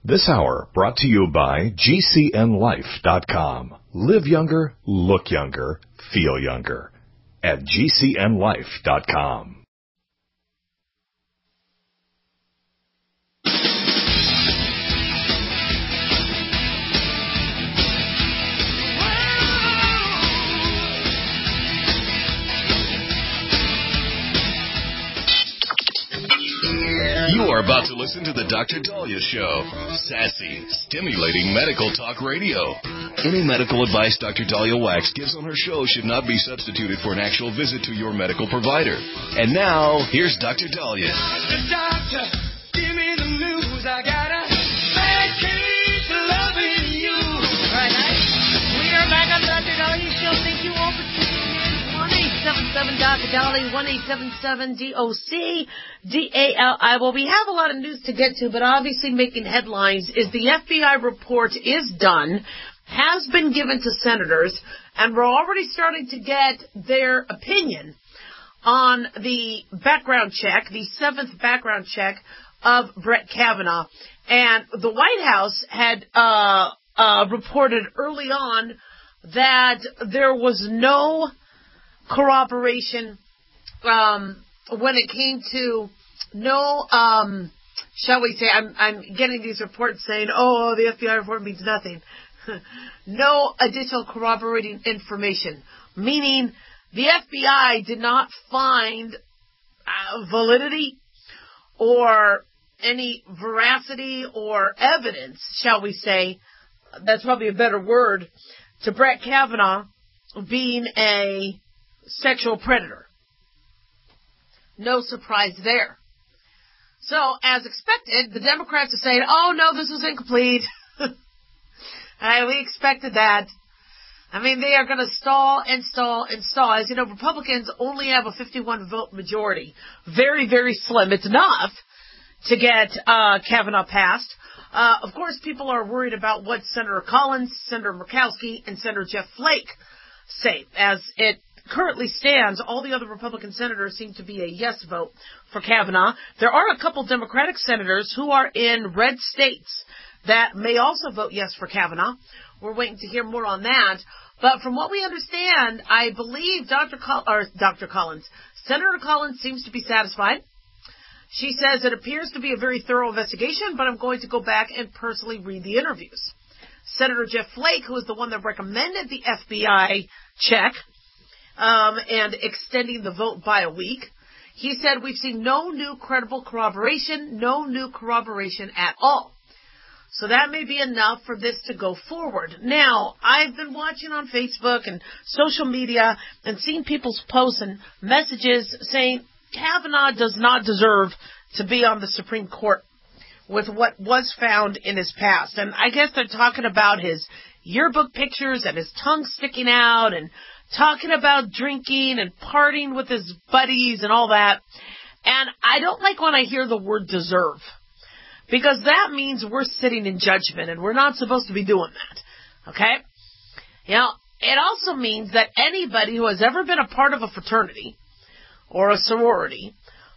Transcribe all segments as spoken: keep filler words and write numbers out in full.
This hour brought to you by G C N life dot com. Live younger, look younger, feel younger at G C N life dot com. You are about to listen to the Doctor Dahlia Show. Sassy, stimulating medical talk radio. Any medical advice Doctor Dahlia Wax gives on her show should not be substituted for an actual visit to your medical provider. And now, here's Doctor Dahlia. The doctor, give me the news. I got a bad case of loving you. All right, we are back on Doctor Dahlia Show. Thank you all for tuning in. one eight seven seven Doctor Dahlia, one eight seven seven D O C D A L I. Well, we have a lot of news to get to, but obviously making headlines is the F B I report is done, has been given to senators, and we're already starting to get their opinion on the background check, the seventh background check of Brett Kavanaugh. And the White House had uh, uh, reported early on that there was no corroboration um, when it came to no, um, shall we say, I'm, I'm getting these reports saying, oh, the F B I report means nothing. No additional corroborating information, meaning the F B I did not find uh, validity or any veracity or evidence, shall we say, that's probably a better word, to Brett Kavanaugh being a sexual predator. No surprise there. So, as expected, the Democrats are saying, oh, no, this was incomplete. Right, we expected that. I mean, they are going to stall and stall and stall. As you know, Republicans only have a fifty-one vote majority. Very, very slim. It's enough to get uh, Kavanaugh passed. Uh, of course, people are worried about what Senator Collins, Senator Murkowski, and Senator Jeff Flake say. As it currently stands, all the other Republican senators seem to be a yes vote for Kavanaugh. There are a couple Democratic senators who are in red states that may also vote yes for Kavanaugh. We're waiting to hear more on that. But from what we understand, I believe Doctor Col- or Doctor Collins, Senator Collins seems to be satisfied. She says it appears to be a very thorough investigation, but I'm going to go back and personally read the interviews. Senator Jeff Flake, who is the one that recommended the F B I check um, and extending the vote by a week, he said we've seen no new credible corroboration, no new corroboration at all. So that may be enough for this to go forward. Now, I've been watching on Facebook and social media and seeing people's posts and messages saying Kavanaugh does not deserve to be on the Supreme Court with what was found in his past. And I guess they're talking about his yearbook pictures and his tongue sticking out and talking about drinking and partying with his buddies and all that. And I don't like when I hear the word deserve, because that means we're sitting in judgment, and we're not supposed to be doing that, okay? You know, it also means that anybody who has ever been a part of a fraternity or a sorority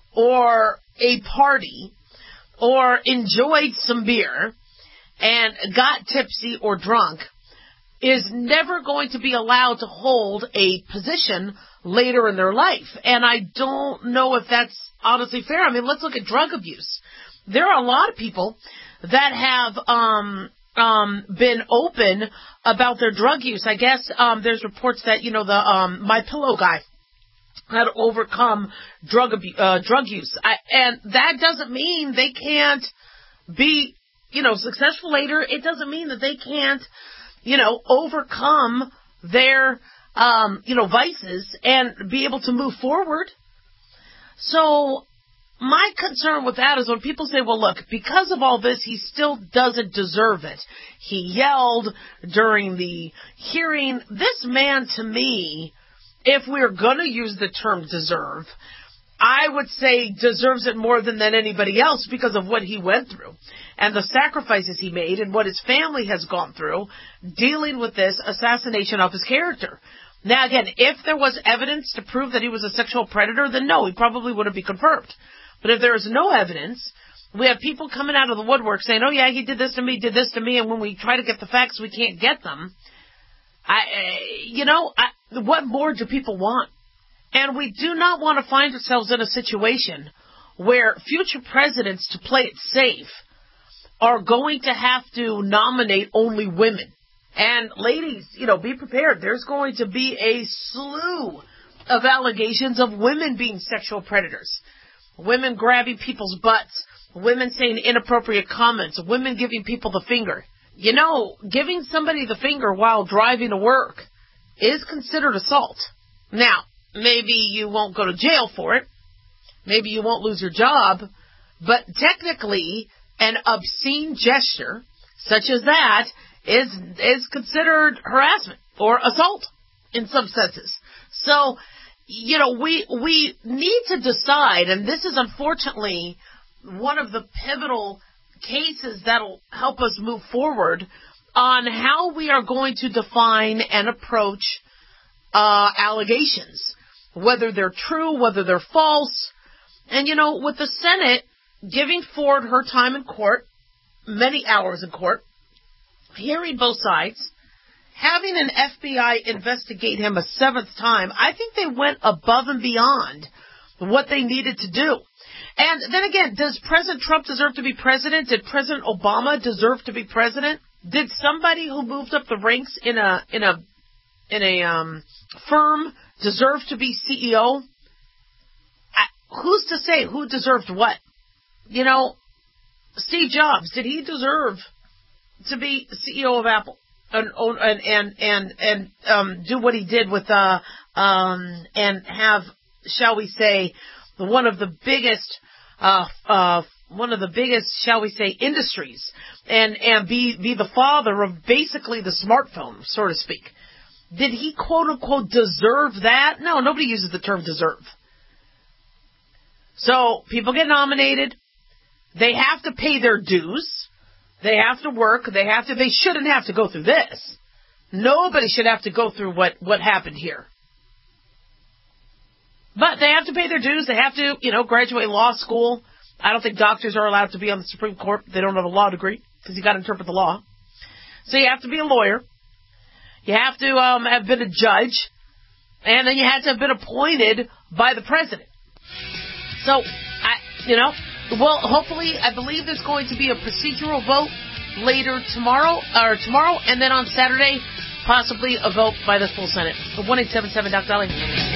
or a party or enjoyed some beer and got tipsy or drunk is never going to be allowed to hold a position later in their life. And I don't know if that's honestly fair. I mean, let's look at drug abuse. There are a lot of people that have um, um, been open about their drug use. I guess um, there's reports that, you know, the um, My Pillow guy had overcome drug abu- uh, drug use. I, and that doesn't mean they can't be, you know, successful later. It doesn't mean that they can't, you know, overcome their, um, you know, vices and be able to move forward. So my concern with that is when people say, well, look, because of all this, he still doesn't deserve it. He yelled during the hearing. This man, to me, if we're going to use the term deserve, I would say deserves it more than, than anybody else because of what he went through and the sacrifices he made and what his family has gone through dealing with this assassination of his character. Now, again, if there was evidence to prove that he was a sexual predator, then no, he probably wouldn't be confirmed. But if there is no evidence We have people coming out of the woodwork saying, oh, yeah, he did this to me, did this to me, and when we try to get the facts, we can't get them. I, you know, I, what more do people want? And we do not want to find ourselves in a situation where future presidents, to play it safe, are going to have to nominate only women. And ladies, you know, be prepared. There's going to be a slew of allegations of women being sexual predators. Women grabbing people's butts. Women saying inappropriate comments. Women giving people the finger. You know, giving somebody the finger while driving to work is considered assault. Now, maybe you won't go to jail for it. Maybe you won't lose your job. But technically, an obscene gesture such as that is is considered harassment or assault in some senses. So, you know, we we need to decide, and this is unfortunately one of the pivotal cases that'll help us move forward on how we are going to define and approach uh, allegations, whether they're true, whether they're false. And, you know, with the Senate giving Ford her time in court, many hours in court, hearing both sides, having an F B I investigate him a seventh time, I think they went above and beyond what they needed to do. And then again, does President Trump deserve to be president? Did President Obama deserve to be president? Did somebody who moved up the ranks in a in a in a um, firm deserve to be C E O? I, who's to say who deserved what? You know, Steve Jobs, did he deserve to be C E O of Apple and and and and, and um, do what he did with uh um and have, shall we say, one of the biggest uh uh one of the biggest, shall we say, industries, and and be be the father of basically the smartphone, so to speak? Did he quote unquote deserve that? No, nobody uses the term deserve. So people get nominated, they have to pay their dues. They have to work. They have to. They shouldn't have to go through this. Nobody should have to go through what, what happened here. But they have to pay their dues. They have to, you know, graduate law school. I don't think doctors are allowed to be on the Supreme Court. They don't have a law degree because you got to interpret the law. So you have to be a lawyer. You have to um, have been a judge, and then you had to have been appointed by the president. So, I, you know. Well, hopefully, I believe there's going to be a procedural vote later tomorrow, or tomorrow, and then on Saturday, possibly a vote by the full Senate. one eight seven seven Doc Dolly.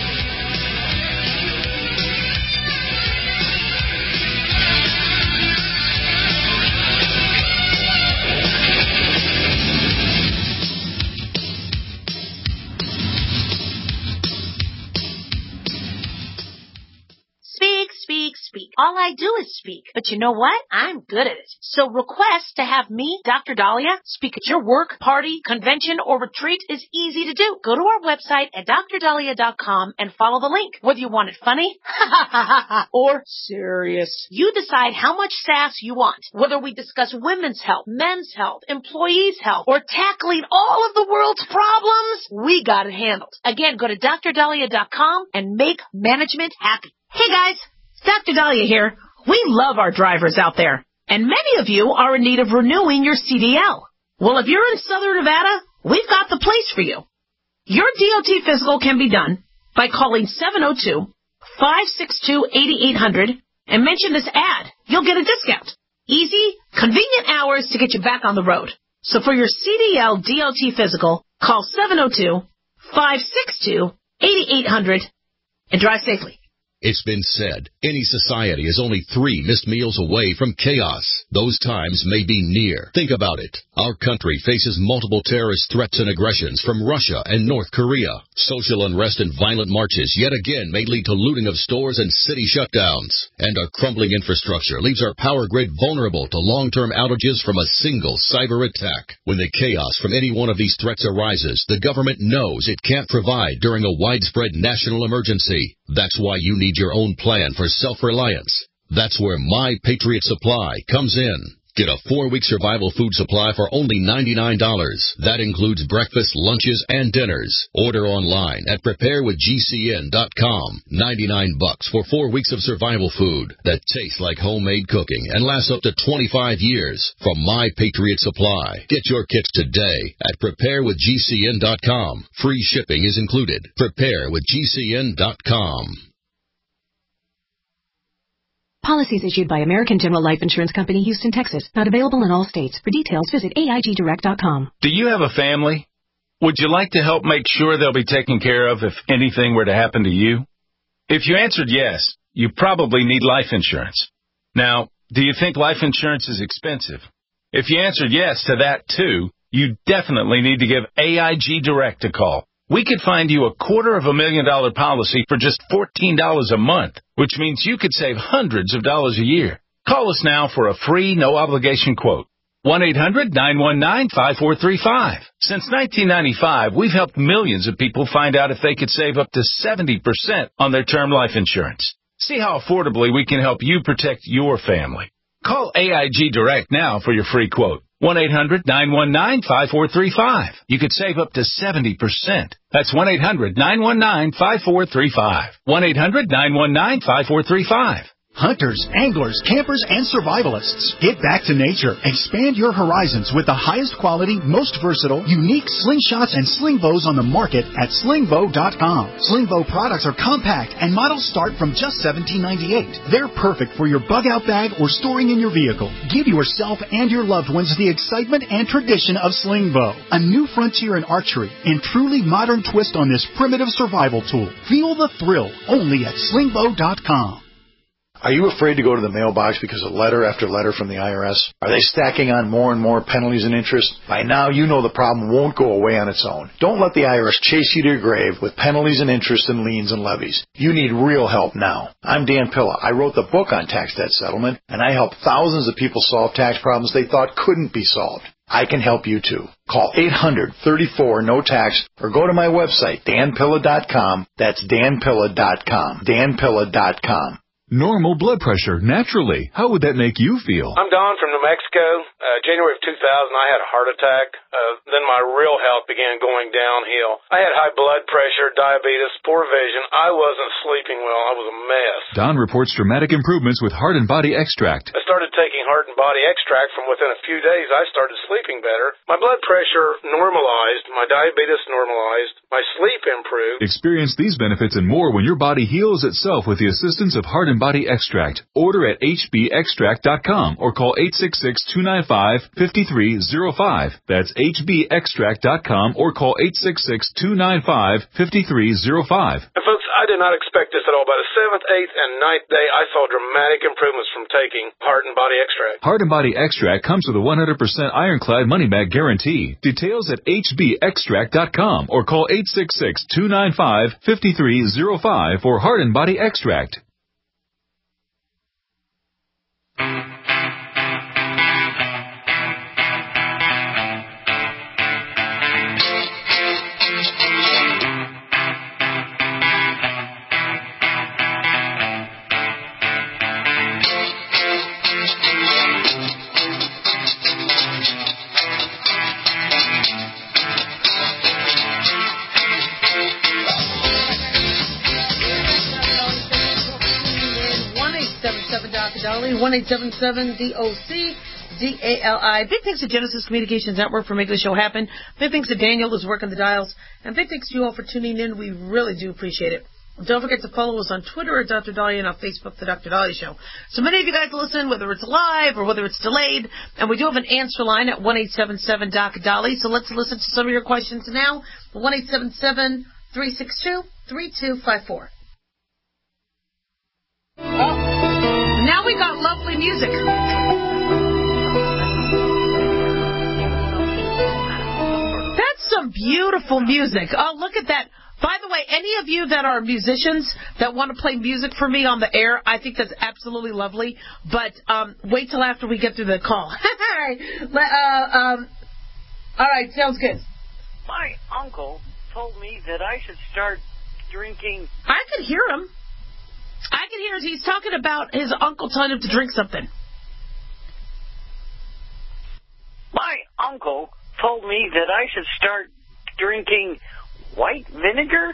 All I do is speak. But you know what? I'm good at it. So request to have me, Doctor Dahlia, speak at your work, party, convention, or retreat is easy to do. Go to our website at dr dahlia dot com and follow the link. Whether you want it funny or serious, you decide how much sass you want. Whether we discuss women's health, men's health, employees' health, or tackling all of the world's problems, we got it handled. Again, go to dr dahlia dot com and make management happy. Hey guys! Doctor Dahlia here. We love our drivers out there, and many of you are in need of renewing your C D L. Well, if you're in Southern Nevada, we've got the place for you. Your D O T physical can be done by calling seven oh two, five six two, eight eight hundred and mention this ad. You'll get a discount. Easy, convenient hours to get you back on the road. So for your C D L D O T physical, call seven oh two, five six two, eight eight hundred and drive safely. It's been said, any society is only three missed meals away from chaos. Those times may be near. Think about it. Our country faces multiple terrorist threats and aggressions from Russia and North Korea. Social unrest and violent marches yet again may lead to looting of stores and city shutdowns. And our crumbling infrastructure leaves our power grid vulnerable to long-term outages from a single cyber attack. When the chaos from any one of these threats arises, the government knows it can't provide during a widespread national emergency. That's why you need your own plan for self-reliance. That's where My Patriot Supply comes in. Get a four-week survival food supply for only ninety-nine dollars. That includes breakfast, lunches, and dinners. Order online at prepare with G C N dot com. ninety-nine bucks for four weeks of survival food that tastes like homemade cooking and lasts up to twenty-five years from My Patriot Supply. Get your kits today at prepare with G C N dot com. Free shipping is included. prepare with G C N dot com. Policies issued by American General Life Insurance Company, Houston, Texas. Not available in all states. For details, visit A I G direct dot com. Do you have a family? Would you like to help make sure they'll be taken care of if anything were to happen to you? If you answered yes, you probably need life insurance. Now, do you think life insurance is expensive? If you answered yes to that too, you definitely need to give A I G Direct a call. We could find you a quarter of a million dollar policy for just fourteen dollars a month, which means you could save hundreds of dollars a year. Call us now for a free, no-obligation quote. one eight hundred nine one nine five four three five. Since nineteen ninety-five, we've helped millions of people find out if they could save up to seventy percent on their term life insurance. See how affordably we can help you protect your family. Call A I G Direct now for your free quote. one eight hundred nine one nine five four three five. You could save up to seventy percent. That's one eight hundred nine one nine five four three five. one eight hundred nine one nine five four three five. Hunters, anglers, campers, and survivalists. Get back to nature. Expand your horizons with the highest quality, most versatile, unique slingshots and sling bows on the market at sling bow dot com. Sling bow products are compact and models start from just seventeen ninety-eight. They're perfect for your bug-out bag or storing in your vehicle. Give yourself and your loved ones the excitement and tradition of sling bow. A new frontier in archery and truly modern twist on this primitive survival tool. Feel the thrill only at sling bow dot com. Are you afraid to go to the mailbox because of letter after letter from the I R S? Are they stacking on more and more penalties and interest? By now, you know the problem won't go away on its own. Don't let the I R S chase you to your grave with penalties and interest and liens and levies. You need real help now. I'm Dan Pilla. I wrote the book on tax debt settlement, and I helped thousands of people solve tax problems they thought couldn't be solved. I can help you too. Call eight hundred thirty-four no tax or go to my website, dan pilla dot com. That's dan pilla dot com. dan pilla dot com. Normal blood pressure, naturally. How would that make you feel? I'm Don from New Mexico. Uh, January of two thousand, I had a heart attack. Uh, then my real health began going downhill. I had high blood pressure, diabetes, poor vision. I wasn't sleeping well. I was a mess. Don reports dramatic improvements with Heart and Body Extract. I started taking Heart and Body Extract. From within a few days, I started sleeping better. My blood pressure normalized. My diabetes normalized. My sleep improved. Experience these benefits and more when your body heals itself with the assistance of Heart and Body Extract. Order at h b extract dot com or call eight six six, two nine five, five three zero five. That's h b extract dot com or call eight six six, two nine five, five three zero five. And folks, I did not expect this at all. By the seventh, eighth, and ninth day, I saw dramatic improvements from taking Heart and Body Extract. Heart and Body Extract comes with a one hundred percent ironclad money-back guarantee. Details at h b extract dot com or call eight six six, two nine five, five three zero five for Heart and Body Extract. one eight seven seven D O C D A L I. Big thanks to Genesis Communications Network for making the show happen. Big thanks to Daniel who's working the dials. And big thanks to you all for tuning in. We really do appreciate it. Don't forget to follow us on Twitter at Doctor Dahlia and on Facebook, The Doctor Dahlia Show. So many of you guys listen, whether it's live or whether it's delayed. And we do have an answer line at one eight seven seven D O C Dahlia. So let's listen to some of your questions now. one eight seven seven, three six two, three two five four. Oh, now we got lovely music. That's some beautiful music. Oh, look at that. By the way, any of you that are musicians that want to play music for me on the air, I think that's absolutely lovely. But um, wait till after we get through the call. uh, um, all right, sounds good. My uncle told me that I should start drinking. I could hear him. I can hear he's talking about his uncle telling him to drink something. uncle told me that I should start drinking white vinegar.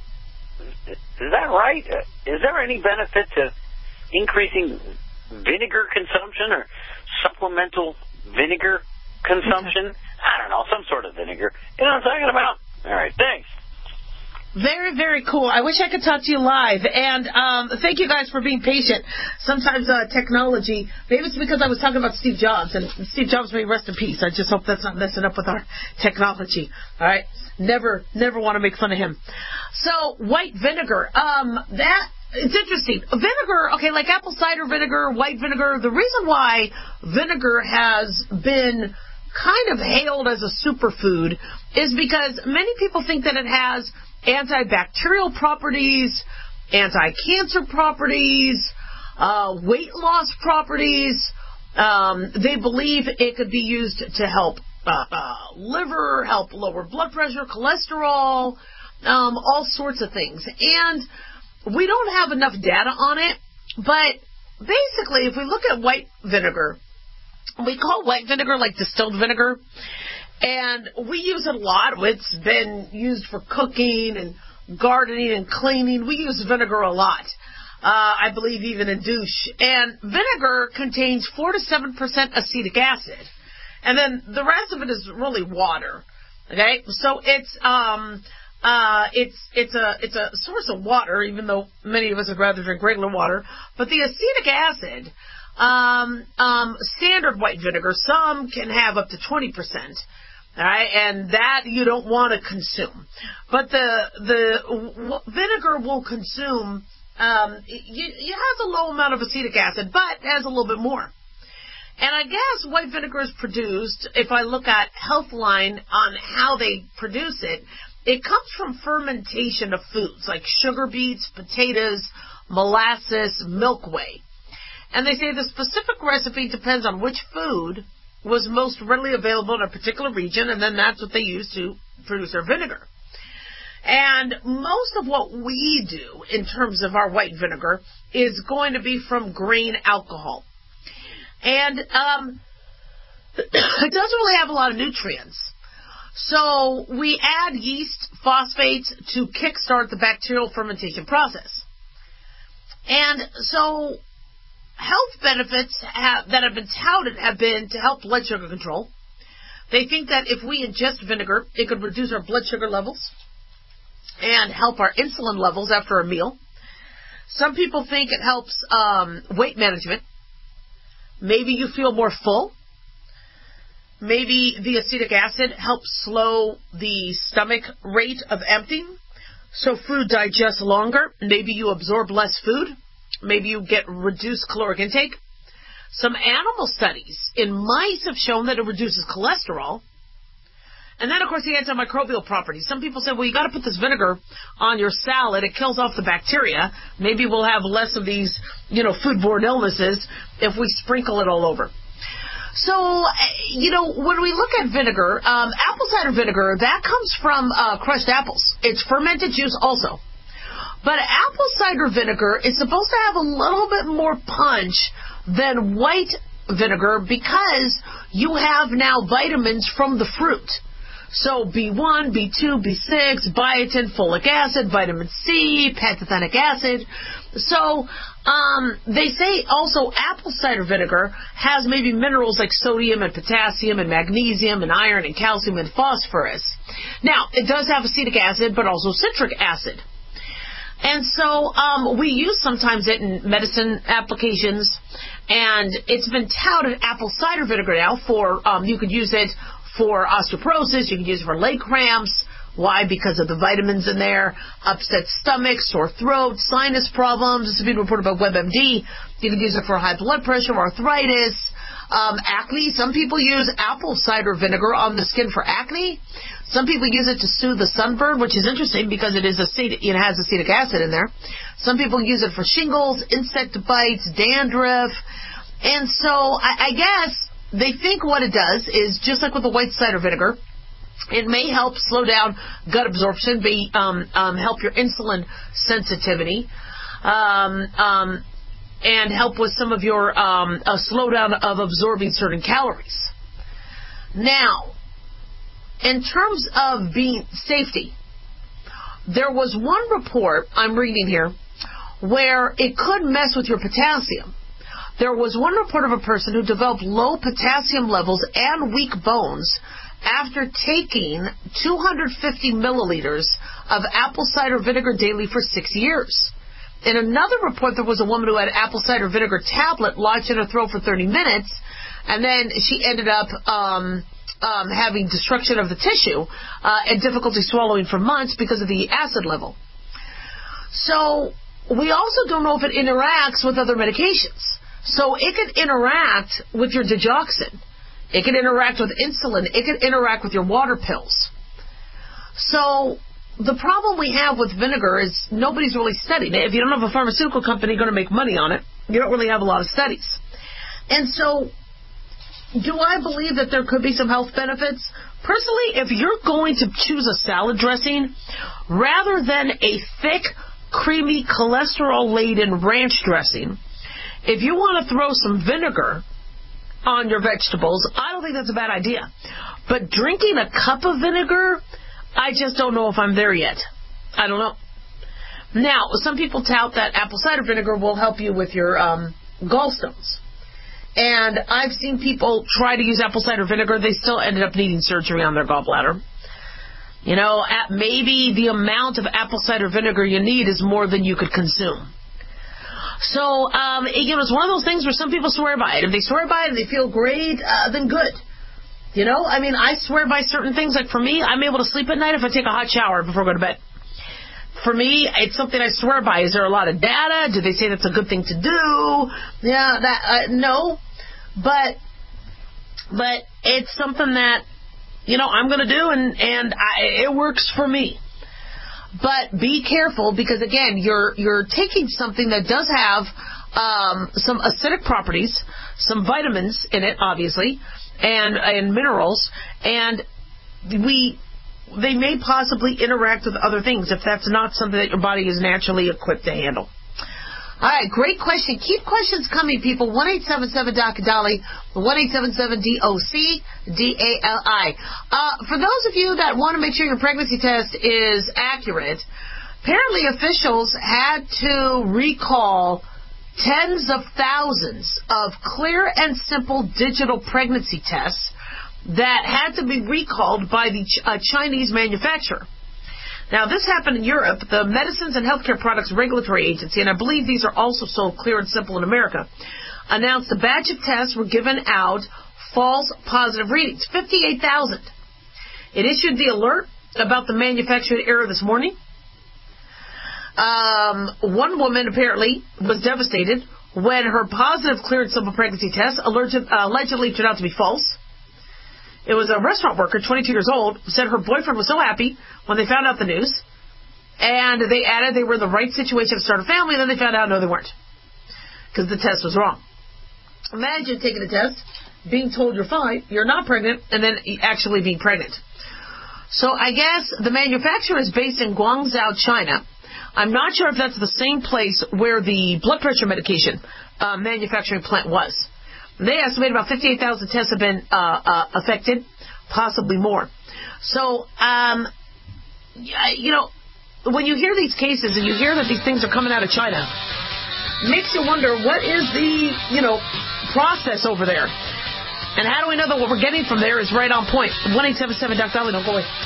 Is that right? Is there any benefit to increasing vinegar consumption or supplemental vinegar consumption? Okay. I don't know, some sort of vinegar. You know what I'm talking about? All right, thanks. Very, very cool. I wish I could talk to you live. And um, thank you guys for being patient. Sometimes uh, technology, maybe it's because I was talking about Steve Jobs, and Steve Jobs may rest in peace. I just hope that's not messing up with our technology. All right? Never, never want to make fun of him. So, white vinegar. Um, that, it's interesting. Vinegar, okay, like apple cider vinegar, white vinegar, the reason why vinegar has been kind of hailed as a superfood is because many people think that it has antibacterial properties, anti-cancer properties, uh, weight loss properties. Um, they believe it could be used to help uh, uh, liver, help lower blood pressure, cholesterol, um, all sorts of things. And we don't have enough data on it, but basically, if we look at white vinegar, we call white vinegar like distilled vinegar. And we use it a lot. It's been used for cooking and gardening and cleaning. We use vinegar a lot. Uh, I believe even in douche. And vinegar contains four to seven percent acetic acid. And then the rest of it is really water. Okay? So it's, um, uh, it's, it's a, it's a source of water, even though many of us would rather drink regular water. But the acetic acid, um, um, standard white vinegar, some can have up to twenty percent. All right, and that you don't want to consume. But the the w- vinegar will consume, um, it, it has a low amount of acetic acid, but it has a little bit more. And I guess white vinegar is produced, if I look at Healthline on how they produce it, it comes from fermentation of foods like sugar beets, potatoes, molasses, milk whey. And they say the specific recipe depends on which food was most readily available in a particular region, and then that's what they use to produce their vinegar. And most of what we do in terms of our white vinegar is going to be from grain alcohol. And um, it doesn't really have a lot of nutrients. So we add yeast phosphates to kickstart the bacterial fermentation process. And so health benefits have, that have been touted have been to help blood sugar control. They think that if we ingest vinegar, it could reduce our blood sugar levels and help our insulin levels after a meal. Some people think it helps um, weight management. Maybe you feel more full. Maybe the acetic acid helps slow the stomach rate of emptying, so food digests longer. Maybe you absorb less food. Maybe you get reduced caloric intake. Some animal studies in mice have shown that it reduces cholesterol. And then, of course, the antimicrobial properties. Some people say, well, you got to put this vinegar on your salad. It kills off the bacteria. Maybe we'll have less of these, you know, foodborne illnesses if we sprinkle it all over. So, you know, when we look at vinegar, um, apple cider vinegar, that comes from uh, crushed apples. It's fermented juice also. But apple cider vinegar is supposed to have a little bit more punch than white vinegar because you have now vitamins from the fruit. So B one, B two, B six, biotin, folic acid, vitamin C, pantothenic acid. So um, they say also apple cider vinegar has maybe minerals like sodium and potassium and magnesium and iron and calcium and phosphorus. Now, it does have acetic acid, but also citric acid. And so um, we use sometimes it in medicine applications, and it's been touted apple cider vinegar now for, um, you could use it for osteoporosis, you can use it for leg cramps. Why? Because of the vitamins in there, upset stomach, sore throat, sinus problems. This has been reported by WebMD. You can use it for high blood pressure, arthritis, um, acne. Some people use apple cider vinegar on the skin for acne. Some people use it to soothe the sunburn, which is interesting because it is acetic, it has acetic acid in there. Some people use it for shingles, insect bites, dandruff. And so I, I guess they think what it does is, just like with the white cider vinegar, it may help slow down gut absorption, be, um, um, help your insulin sensitivity, um, um, and help with some of your um, a slowdown of absorbing certain calories. Now, in terms of being safety, there was one report I'm reading here where it could mess with your potassium. There was one report of a person who developed low potassium levels and weak bones after taking two hundred fifty milliliters of apple cider vinegar daily for six years. In another report, there was a woman who had apple cider vinegar tablet lodged in her throat for thirty minutes, and then she ended up um, um, having destruction of the tissue uh, and difficulty swallowing for months because of the acid level. So we also don't know if it interacts with other medications. So it could interact with your digoxin. It could interact with insulin. It could interact with your water pills. So the problem we have with vinegar is nobody's really studied it. If you don't have a pharmaceutical company going to make money on it, you don't really have a lot of studies. And so do I believe that there could be some health benefits? Personally, if you're going to choose a salad dressing, rather than a thick, creamy, cholesterol-laden ranch dressing, if you want to throw some vinegar on your vegetables, I don't think that's a bad idea. But drinking a cup of vinegar, I just don't know if I'm there yet. I don't know. Now, some people tout that apple cider vinegar will help you with your um, gallstones. And I've seen people try to use apple cider vinegar. They still ended up needing surgery on their gallbladder. You know, at maybe the amount of apple cider vinegar you need is more than you could consume. So, um, you know, it's one of those things where some people swear by it. If they swear by it and they feel great, uh, then good. You know, I mean, I swear by certain things. Like for me, I'm able to sleep at night if I take a hot shower before I go to bed. For me, it's something I swear by. Is there a lot of data? Do they say that's a good thing to do? Yeah, that uh, no. But, but it's something that, you know, I'm going to do, and, and I, it works for me. But be careful because, again, you're you're taking something that does have um, some acidic properties, some vitamins in it, obviously, and and minerals, and we they may possibly interact with other things if that's not something that your body is naturally equipped to handle. All right, great question. Keep questions coming, people. one eight seven seven D O C D A L I, one eight seven seven D O C D A L I. Uh, for those of you that want to make sure your pregnancy test is accurate, apparently officials had to recall tens of thousands of clear and simple digital pregnancy tests that had to be recalled by the ch- uh, Chinese manufacturer. Now, this happened in Europe. The Medicines and Healthcare Products Regulatory Agency, and I believe these are also sold clear and simple in America, announced a batch of tests were given out false positive readings, fifty-eight thousand. It issued the alert about the manufacturing error this morning. Um, one woman apparently was devastated when her positive clear and simple pregnancy test alleged, uh, allegedly turned out to be false. It was a restaurant worker, twenty-two years old, who said her boyfriend was so happy when they found out the news, and they added they were in the right situation to start a family, and then they found out, no, they weren't, because the test was wrong. Imagine taking a test, being told you're fine, you're not pregnant, and then actually being pregnant. So I guess the manufacturer is based in Guangzhou, China. I'm not sure if that's the same place where the blood pressure medication uh, manufacturing plant was. They estimate about fifty-eight thousand tests have been uh, uh, affected, possibly more. So, um, you know, when you hear these cases and you hear that these things are coming out of China, it makes you wonder, what is the, you know, process over there? And how do we know that what we're getting from there is right on point? one eight seven seven D O C D A L I, don't go away.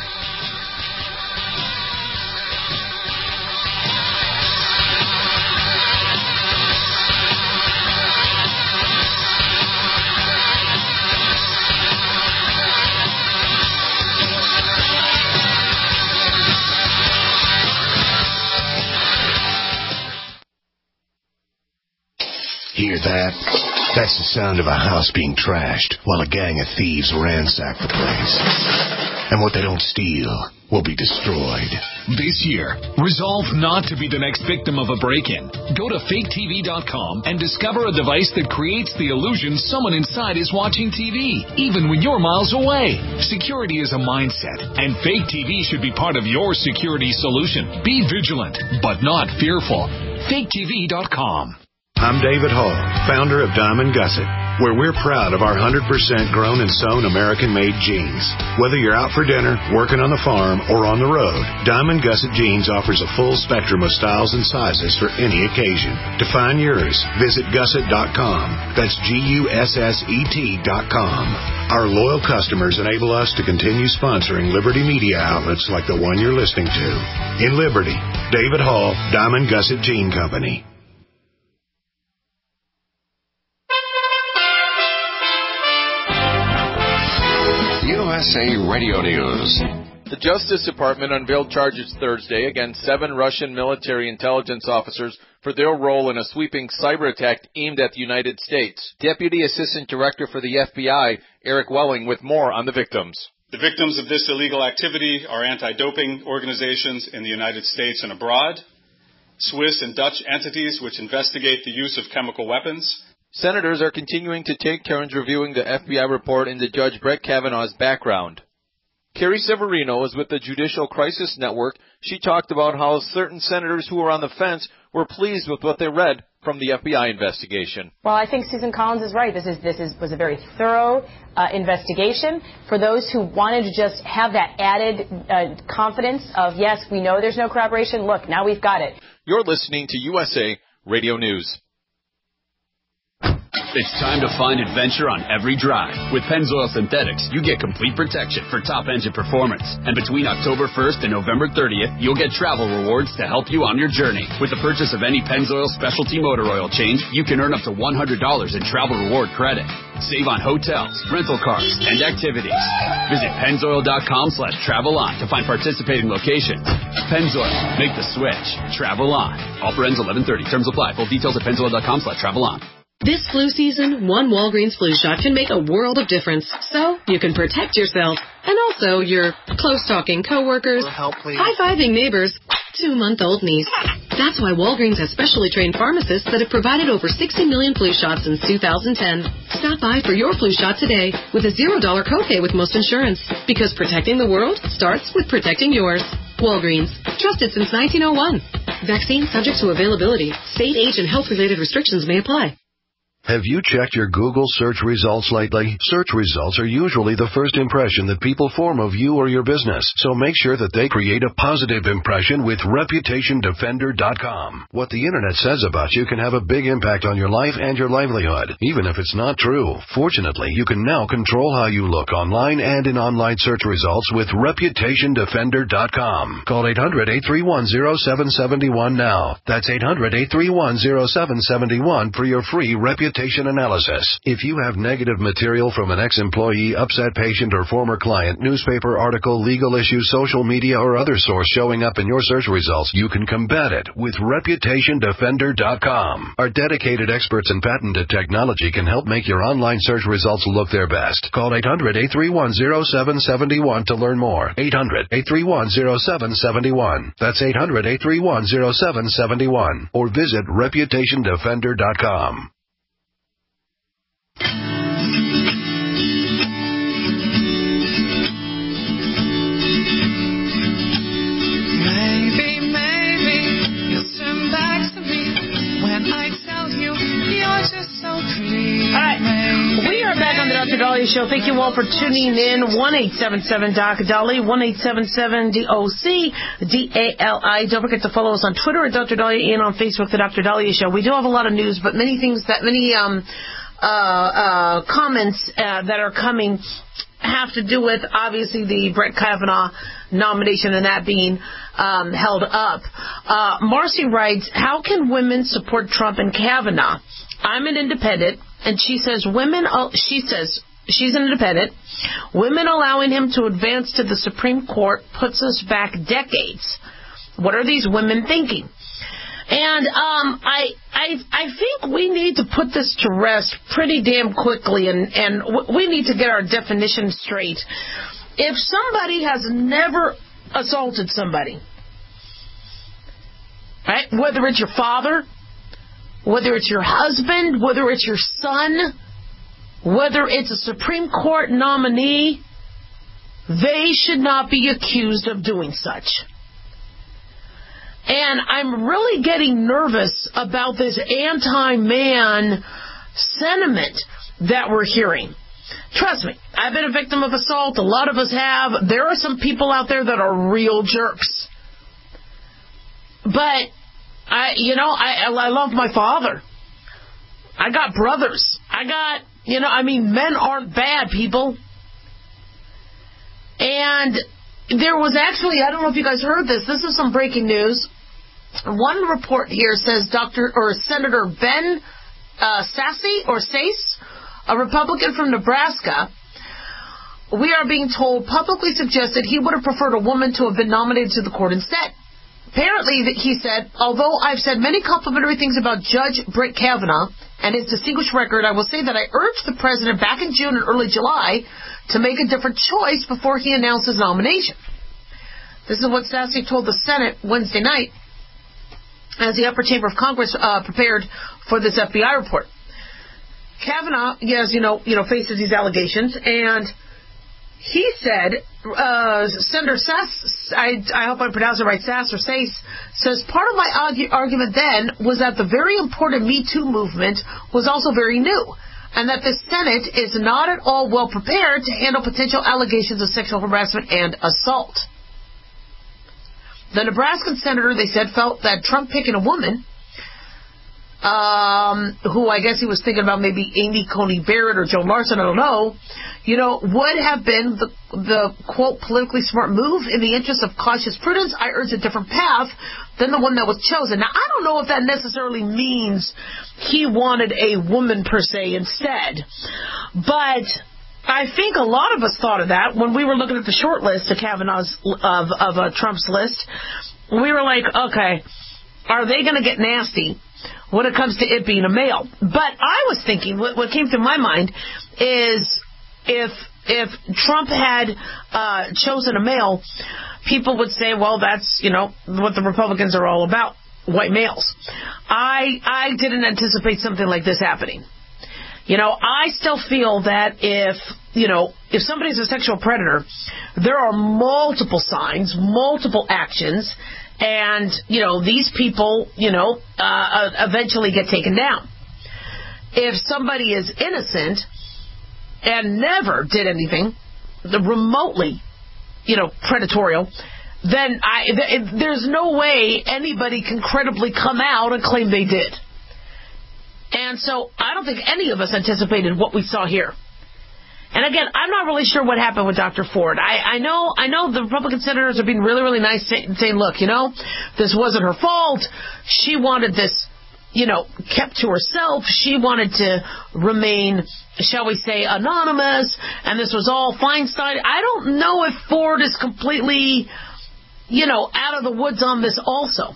Hear that? That's the sound of a house being trashed while a gang of thieves ransack the place. And what they don't steal will be destroyed. This year, resolve not to be the next victim of a break-in. Go to fake T V dot com and discover a device that creates the illusion someone inside is watching T V, even when you're miles away. Security is a mindset, and Fake T V should be part of your security solution. Be vigilant, but not fearful. fake T V dot com. I'm David Hall, founder of Diamond Gusset, where we're proud of our one hundred percent grown and sewn American-made jeans. Whether you're out for dinner, working on the farm, or on the road, Diamond Gusset Jeans offers a full spectrum of styles and sizes for any occasion. To find yours, visit gusset dot com. That's G U S S E T dot com. Our loyal customers enable us to continue sponsoring Liberty media outlets like the one you're listening to. In Liberty, David Hall, Diamond Gusset Jean Company. U S A Radio News. The Justice Department unveiled charges Thursday against seven Russian military intelligence officers for their role in a sweeping cyber attack aimed at the United States. Deputy Assistant Director for the F B I, Eric Welling, with more on the victims. The victims of this illegal activity are anti-doping organizations in the United States and abroad, Swiss and Dutch entities which investigate the use of chemical weapons. Senators are continuing to take turns reviewing the F B I report into Judge Brett Kavanaugh's background. Carrie Severino is with the Judicial Crisis Network. She talked about how certain senators who were on the fence were pleased with what they read from the F B I investigation. Well, I think Susan Collins is right. This is this is was a very thorough uh, investigation. For those who wanted to just have that added uh, confidence of, yes, we know there's no corroboration. Look, now we've got it. You're listening to U S A Radio News. It's time to find adventure on every drive. With Pennzoil Synthetics, you get complete protection for top engine performance. And between October first and November thirtieth, you'll get travel rewards to help you on your journey. With the purchase of any Pennzoil specialty motor oil change, you can earn up to one hundred dollars in travel reward credit. Save on hotels, rental cars, and activities. Visit Pennzoil.com slash travel on to find participating locations. Pennzoil, make the switch. Travel on. Offer ends eleven thirty. Terms apply. Full details at Pennzoil.com slash travel on. This flu season, one Walgreens flu shot can make a world of difference. So you can protect yourself and also your close-talking coworkers, high-fiving neighbors, two-month-old niece. That's why Walgreens has specially trained pharmacists that have provided over sixty million flu shots since two thousand ten. Stop by for your flu shot today with a zero dollar copay with most insurance. Because protecting the world starts with protecting yours. Walgreens. Trusted since nineteen oh one. Vaccine subject to availability. State, age, and health-related restrictions may apply. Have you checked your Google search results lately? Search results are usually the first impression that people form of you or your business, so make sure that they create a positive impression with Reputation Defender dot com. What the Internet says about you can have a big impact on your life and your livelihood, even if it's not true. Fortunately, you can now control how you look online and in online search results with Reputation Defender dot com. Call eight hundred, eight three one, zero seven seven one now. That's eight hundred, eight three one, zero seven seven one for your free reputation analysis. If you have negative material from an ex-employee, upset patient, or former client, newspaper article, legal issue, social media, or other source showing up in your search results, you can combat it with Reputation Defender dot com. Our dedicated experts in patented technology can help make your online search results look their best. Call eight hundred, eight three one, zero seven seven one to learn more. eight hundred, eight three one, zero seven seven one. That's eight hundred, eight three one, zero seven seven one. Or visit Reputation Defender dot com. Maybe, maybe you'll turn back to me when I tell you you're just so pretty. All right, we are back on the Doctor Dahlia Show. Thank you all for tuning in. one eight seven seven D O C Dahlia, one eight seven seven D O C D A L I. Don't forget to follow us on Twitter at Doctor Dahlia and on Facebook, the Doctor Dahlia Show. We do have a lot of news, but many things that many um uh uh comments uh, that are coming have to do with, obviously, the Brett Kavanaugh nomination and that being um, held up. Uh, Marcy writes, how can women support Trump and Kavanaugh? I'm an independent, and she says women, uh, she says she's an independent. Women allowing him to advance to the Supreme Court puts us back decades. What are these women thinking? And um, I, I, I think we need to put this to rest pretty damn quickly, and, and we need to get our definition straight. If somebody has never assaulted somebody, right? Whether it's your father, whether it's your husband, whether it's your son, whether it's a Supreme Court nominee, they should not be accused of doing such. And I'm really getting nervous about this anti-man sentiment that we're hearing. Trust me, I've been a victim of assault. A lot of us have. There are some people out there that are real jerks. But, I, you know, I, I love my father. I got brothers. I got, you know, I mean, men aren't bad, people. And there was actually, I don't know if you guys heard this. This is some breaking news. One report here says Doctor or Senator Ben uh, Sasse or Sace, a Republican from Nebraska, we are being told publicly suggested he would have preferred a woman to have been nominated to the court instead. Apparently, he said, although I've said many complimentary things about Judge Brett Kavanaugh and his distinguished record, I will say that I urged the president back in June and early July to make a different choice before he announced his nomination. This is what Sasse told the Senate Wednesday night as the upper chamber of Congress uh, prepared for this F B I report. Kavanaugh, yes, you know, you know, faces these allegations, and he said, uh, Senator Sass, I, I hope I pronounced it right, Sass or Sace, says part of my argue, argument then was that the very important Me Too movement was also very new, and that the Senate is not at all well prepared to handle potential allegations of sexual harassment and assault. The Nebraskan senator, they said, felt that Trump picking a woman, um, who I guess he was thinking about maybe Amy Coney Barrett or Joan Larson, I don't know, you know, would have been the, the, quote, politically smart move in the interest of cautious prudence. I urge a different path than the one that was chosen. Now, I don't know if that necessarily means he wanted a woman per se instead, but I think a lot of us thought of that when we were looking at the short list of Kavanaugh's, of, of uh, Trump's list. We were like, okay, are they going to get nasty when it comes to it being a male? But I was thinking, what, what came to my mind is if if Trump had uh, chosen a male, people would say, well, that's, you know, what the Republicans are all about, white males. I I didn't anticipate something like this happening. You know, I still feel that if, you know, if somebody's a sexual predator, there are multiple signs, multiple actions, and, you know, these people, you know, uh, eventually get taken down. If somebody is innocent and never did anything remotely, you know, predatorial, then I, th- there's no way anybody can credibly come out and claim they did. And so I don't think any of us anticipated what we saw here. And again, I'm not really sure what happened with Doctor Ford. I, I know I know the Republican senators are being really, really nice, say, saying, look, you know, this wasn't her fault. She wanted this, you know, kept to herself. She wanted to remain, shall we say, anonymous. And this was all Feinstein. I don't know if Ford is completely, you know, out of the woods on this also.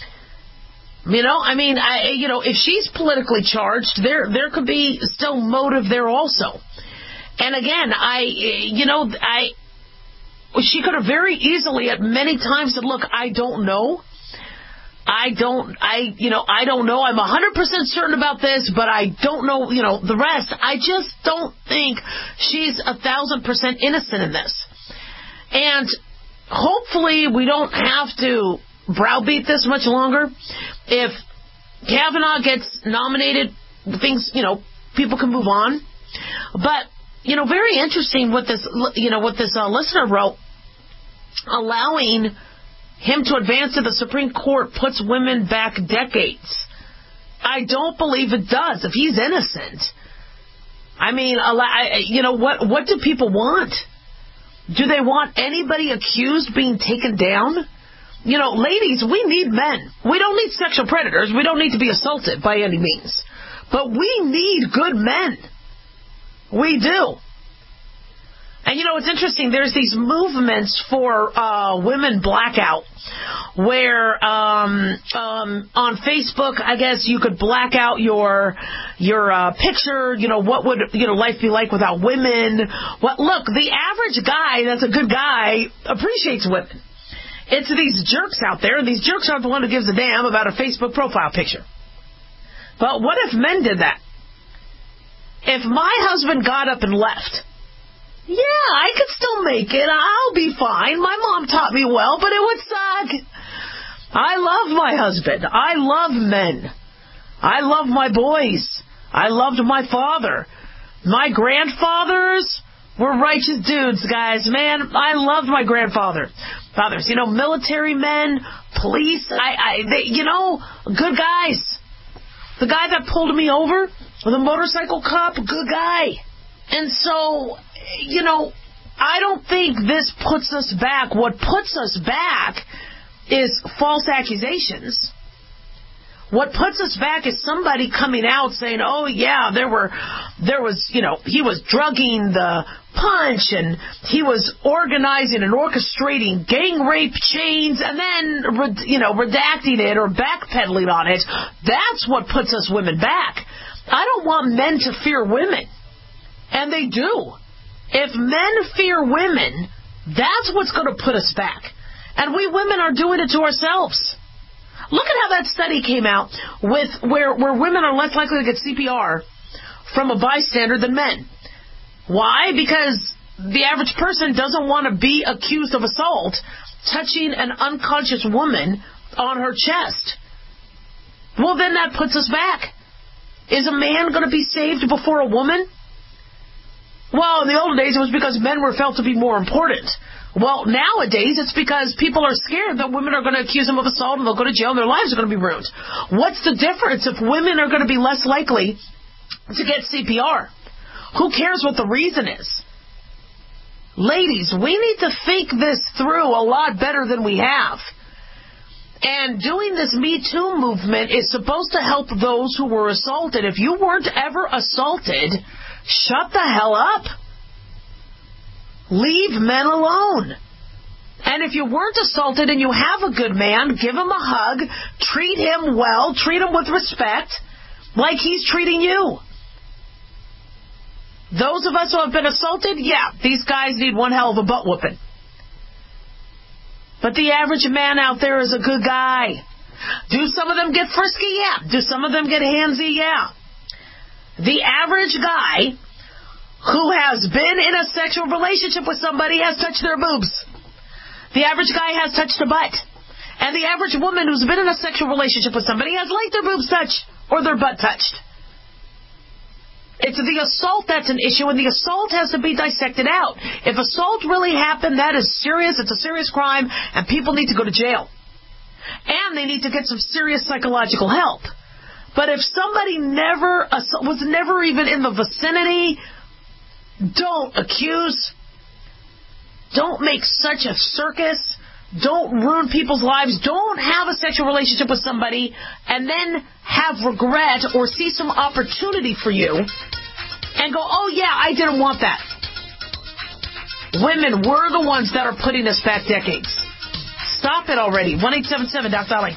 You know, I mean, I, you know, if she's politically charged, there there could be still motive there also. And again, I, you know, I, she could have very easily at many times said, look, I don't know. I don't, I, you know, I don't know. I'm one hundred percent certain about this, but I don't know, you know, the rest. I just don't think she's a thousand percent innocent in this. And hopefully we don't have to browbeat this much longer. If Kavanaugh gets nominated, things, you know, people can move on. But, you know, very interesting what this, you know, what this uh, listener wrote, allowing him to advance to the Supreme Court puts women back decades. I don't believe it does. If he's innocent, I mean, you know, what, what do people want? Do they want anybody accused being taken down? You know, ladies, we need men. We don't need sexual predators. We don't need to be assaulted by any means. But we need good men. We do. And, you know, it's interesting. There's these movements for uh, women blackout where um, um, on Facebook, I guess you could black out your your uh, picture. You know, what would, you know, life be like without women? What? Look, the average guy that's a good guy appreciates women. It's these jerks out there, and these jerks aren't the one who gives a damn about a Facebook profile picture. But what if men did that? If my husband got up and left, yeah, I could still make it. I'll be fine. My mom taught me well, but it would suck. I love my husband. I love men. I love my boys. I loved my father. My grandfathers were righteous dudes, guys. Man, I loved my grandfather. Fathers, you know, military men, police, I, I, they, you know, good guys. The guy that pulled me over, the motorcycle cop, good guy. And so, you know, I don't think this puts us back. What puts us back is false accusations. What puts us back is somebody coming out saying, oh, yeah, there were, there was, you know, he was drugging the punch and he was organizing and orchestrating gang rape chains and then, you know, redacting it or backpedaling on it. That's what puts us women back. I don't want men to fear women. And they do. If men fear women, that's what's going to put us back. And we women are doing it to ourselves. Look at how that study came out with where, where women are less likely to get C P R from a bystander than men. Why? Because the average person doesn't want to be accused of assault touching an unconscious woman on her chest. Well, then that puts us back. Is a man going to be saved before a woman? Well, in the old days, it was because men were felt to be more important. Well, nowadays, it's because people are scared that women are going to accuse them of assault and they'll go to jail and their lives are going to be ruined. What's the difference if women are going to be less likely to get C P R? Who cares what the reason is? Ladies, we need to think this through a lot better than we have. And doing this Me Too movement is supposed to help those who were assaulted. If you weren't ever assaulted, shut the hell up. Leave men alone. And if you weren't assaulted and you have a good man, give him a hug, treat him well, treat him with respect, like he's treating you. Those of us who have been assaulted, yeah, these guys need one hell of a butt whooping. But the average man out there is a good guy. Do some of them get frisky? Yeah. Do some of them get handsy? Yeah. The average guy who has been in a sexual relationship with somebody has touched their boobs. The average guy has touched a butt. And the average woman who's been in a sexual relationship with somebody has liked their boobs touched or their butt touched. It's the assault that's an issue, and the assault has to be dissected out. If assault really happened, that is serious. It's a serious crime, and people need to go to jail. And they need to get some serious psychological help. But if somebody never was never even in the vicinity, don't accuse. Don't make such a circus. Don't ruin people's lives. Don't have a sexual relationship with somebody and then have regret or see some opportunity for you and go, oh yeah, I didn't want that. Women, we're the ones that are putting us back decades. Stop it already. one eight seven seven Doc Dolly.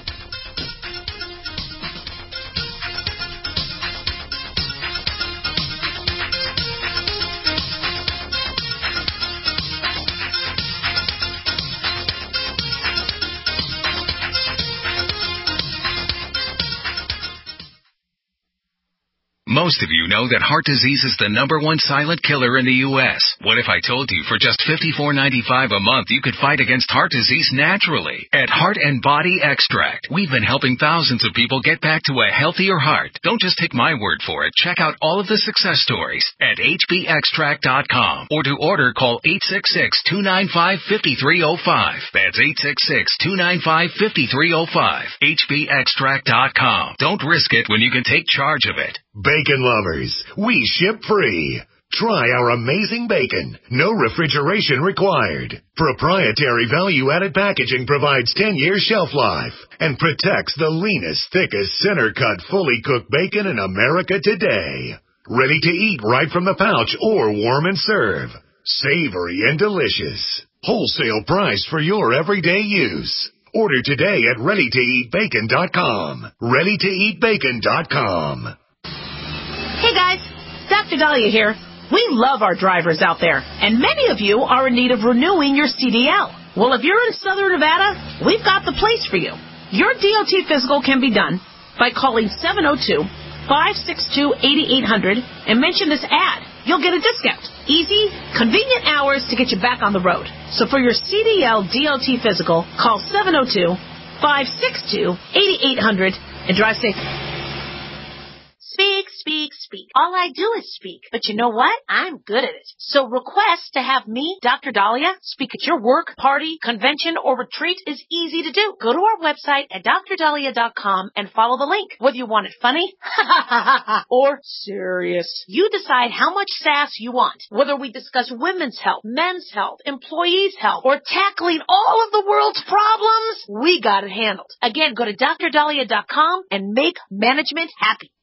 Most of you know that heart disease is the number one silent killer in the U S What if I told you for just fifty-four ninety-five a month you could fight against heart disease naturally? At Heart and Body Extract, we've been helping thousands of people get back to a healthier heart. Don't just take my word for it. Check out all of the success stories at H B extract dot com, or to order, call eight six six, two nine five, five three zero five. That's eight six six, two nine five, five three zero five. H B extract dot com. Don't risk it when you can take charge of it. Bacon lovers, we ship free. Try our amazing bacon. No refrigeration required. Proprietary value-added packaging provides ten years shelf life and protects the leanest, thickest, center-cut, fully cooked bacon in America today. Ready to eat right from the pouch or warm and serve. Savory and delicious. Wholesale price for your everyday use. Order today at ready to eat bacon dot com. ready to eat bacon dot com. Hey guys, Doctor Dahlia here. We love our drivers out there, and many of you are in need of renewing your C D L. Well, if you're in Southern Nevada, we've got the place for you. Your D O T physical can be done by calling seven oh two, five six two, eight eight hundred and mention this ad. You'll get a discount. Easy, convenient hours to get you back on the road. So for your C D L D O T physical, call seven oh two, five six two, eight eight hundred and drive safe. Speak, speak, speak. All I do is speak. But you know what? I'm good at it. So request to have me, Doctor Dahlia, speak at your work, party, convention, or retreat is easy to do. Go to our website at dr dahlia dot com and follow the link. Whether you want it funny or serious, you decide how much sass you want. Whether we discuss women's health, men's health, employees' health, or tackling all of the world's problems, we got it handled. Again, go to dr dahlia dot com and make management happy.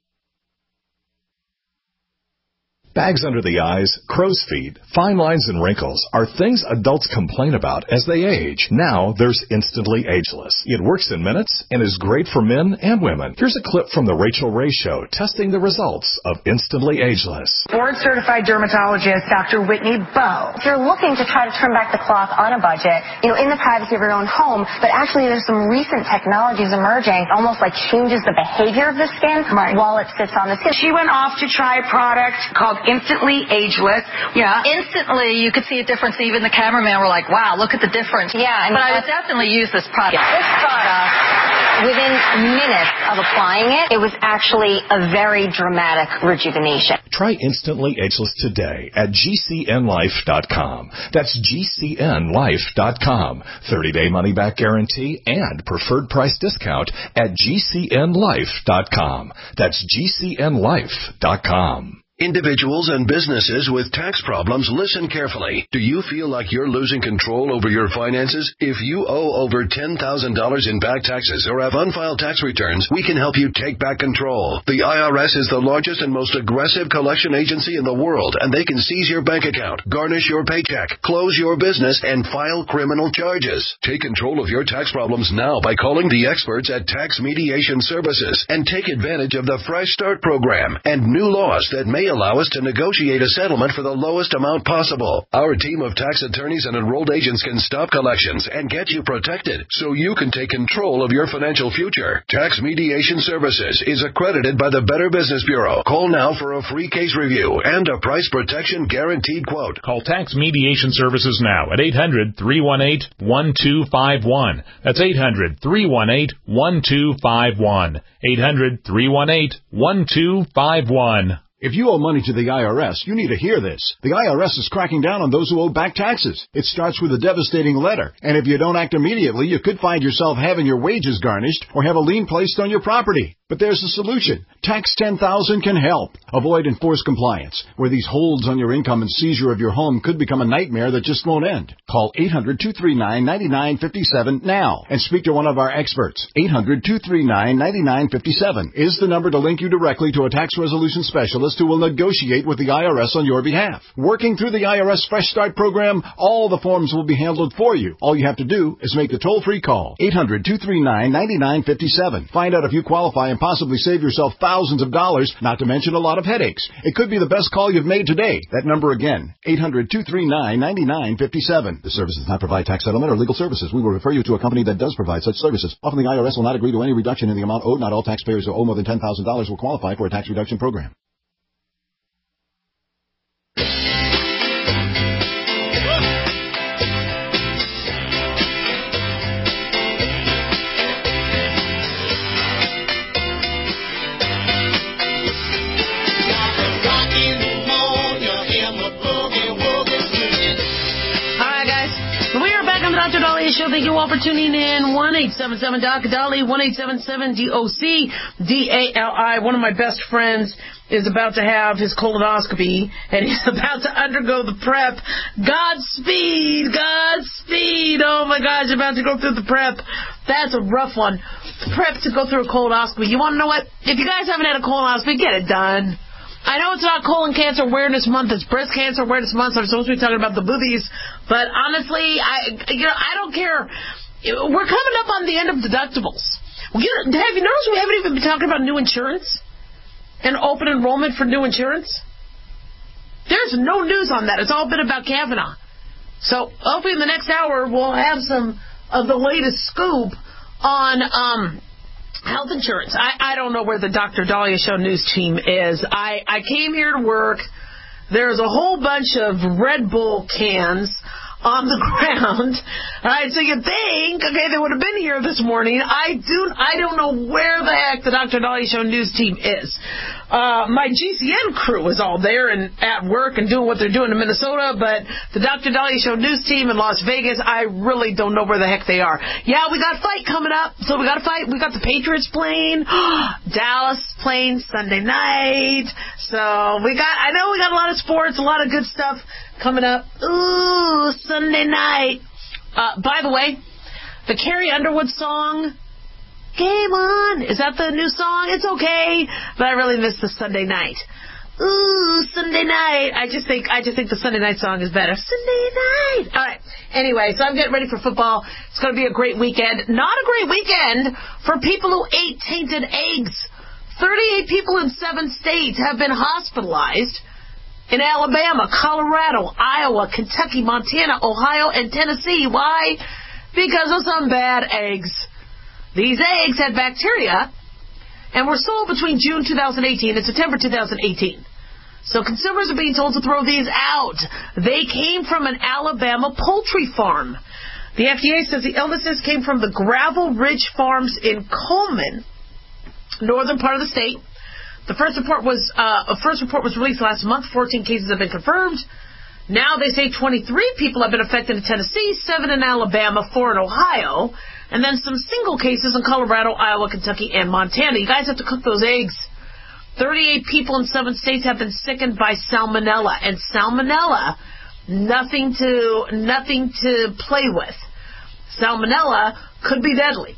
Bags under the eyes, crow's feet, fine lines, and wrinkles are things adults complain about as they age. Now there's Instantly Ageless. It works in minutes and is great for men and women. Here's a clip from The Rachel Ray Show testing the results of Instantly Ageless. Board-certified dermatologist Doctor Whitney Bowe. If you're looking to try to turn back the clock on a budget, you know, in the privacy of your own home, but actually there's some recent technologies emerging, almost like changes the behavior of the skin right. while it sits on the skin. She went off to try a product called Instantly Ageless. Yeah. Instantly, you could see a difference. Even the cameraman were like, wow, look at the difference. Yeah. And but I would definitely use this product. This product, within minutes of applying it, it was actually a very dramatic rejuvenation. Try Instantly Ageless today at G C N life dot com. That's G C N life dot com. thirty-day money-back guarantee and preferred price discount at G C N life dot com. That's G C N life dot com. Individuals and businesses with tax problems, listen carefully. Do you feel like you're losing control over your finances? If you owe over ten thousand dollars in back taxes or have unfiled tax returns, we can help you take back control. The I R S is the largest and most aggressive collection agency in the world, and they can seize your bank account, garnish your paycheck, close your business, and file criminal charges. Take control of your tax problems now by calling the experts at Tax Mediation Services and take advantage of the Fresh Start program and new laws that may allow us to negotiate a settlement for the lowest amount possible. Our team of tax attorneys and enrolled agents can stop collections and get you protected so you can take control of your financial future. Tax Mediation Services is accredited by the Better Business Bureau. Call now for a free case review and a price protection guaranteed quote. Call Tax Mediation Services now at eight hundred, three one eight, one two five one. That's eight hundred, three one eight, one two five one. eight hundred, three one eight, one two five one. If you owe money to the I R S, you need to hear this. The I R S is cracking down on those who owe back taxes. It starts with a devastating letter, and if you don't act immediately, you could find yourself having your wages garnished or have a lien placed on your property. But there's a solution. Tax ten thousand can help. Avoid enforced compliance, where these holds on your income and seizure of your home could become a nightmare that just won't end. Call eight hundred, two three nine, nine nine five seven now and speak to one of our experts. eight hundred, two three nine, nine nine five seven is the number to link you directly to a tax resolution specialist who will negotiate with the I R S on your behalf. Working through the I R S Fresh Start program, all the forms will be handled for you. All you have to do is make the toll-free call. eight hundred, two three nine, nine nine five seven. Find out if you qualify and possibly save yourself thousands of dollars, not to mention a lot of headaches. It could be the best call you've made today. That number again, eight hundred, two three nine, nine nine five seven. The service does not provide tax settlement or legal services. We will refer you to a company that does provide such services. Often the I R S will not agree to any reduction in the amount owed. Not all taxpayers who owe more than ten thousand dollars will qualify for a tax reduction program. Doctor Dahlia Show. Thank you all for tuning in. one eight seven seven D O C Dali, one eight seven seven D O C D A L I. One of my best friends is about to have his colonoscopy, and he's about to undergo the prep. Godspeed, Godspeed. Oh, my gosh, about to go through the prep. That's a rough one. Prep to go through a colonoscopy. You want to know what? If you guys haven't had a colonoscopy, get it done. I know it's not colon cancer awareness month, it's breast cancer awareness month, so I'm supposed to be talking about the boobies, but honestly, I you know, I don't care. We're coming up on the end of deductibles. You know, have you noticed we haven't even been talking about new insurance and open enrollment for new insurance? There's no news on that. It's all been about Kavanaugh. So hopefully in the next hour we'll have some of the latest scoop on um health insurance. I, I don't know where the Doctor Dahlia Show news team is. I, I came here to work. There's a whole bunch of Red Bull cans on the ground. All right, so you think, okay, they would have been here this morning. I do, I don't know where the heck the Doctor Dahlia Show news team is. Uh, my G C N crew is all there and at work and doing what they're doing in Minnesota, but the Doctor Dahlia Show news team in Las Vegas, I really don't know where the heck they are. Yeah, we got a fight coming up, so we got a fight. We got the Patriots playing, Dallas playing Sunday night, so we got, I know we got a lot of sports, a lot of good stuff coming up. Ooh, Sunday night. Uh, by the way, the Carrie Underwood song, Game On, is that the new song? It's okay, but I really miss the Sunday night. Ooh, Sunday night. I just think I just think the Sunday night song is better. Sunday night. All right. Anyway, so I'm getting ready for football. It's going to be a great weekend. Not a great weekend for people who ate tainted eggs. thirty-eight people in seven states have been hospitalized in Alabama, Colorado, Iowa, Kentucky, Montana, Ohio, and Tennessee. Why? Because of some bad eggs. These eggs had bacteria and were sold between June two thousand eighteen and September two thousand eighteen. So consumers are being told to throw these out. They came from an Alabama poultry farm. The F D A says the illnesses came from the Gravel Ridge Farms in Coleman, northern part of the state. The first report was uh, a first report was released last month. fourteen cases have been confirmed. Now they say twenty-three people have been affected in Tennessee, seven in Alabama, four in Ohio, and then some single cases in Colorado, Iowa, Kentucky, and Montana. You guys have to cook those eggs. thirty-eight people in seven states have been sickened by salmonella, and salmonella, nothing to nothing to play with. Salmonella could be deadly.